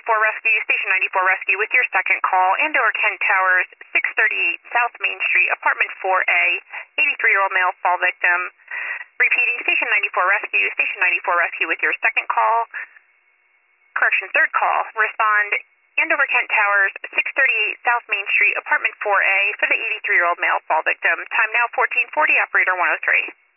Rescue, Station 94 Rescue with your second call. Andover Kent Towers, 638 South Main Street, Apartment 4A, 83-year-old male fall victim. Repeating, Station 94 Rescue, Station 94 Rescue with your second call. Correction, third call. Respond, Andover Kent Towers, 638 South Main Street, Apartment 4A for the 83-year-old male fall victim. Time now 1440, operator 103.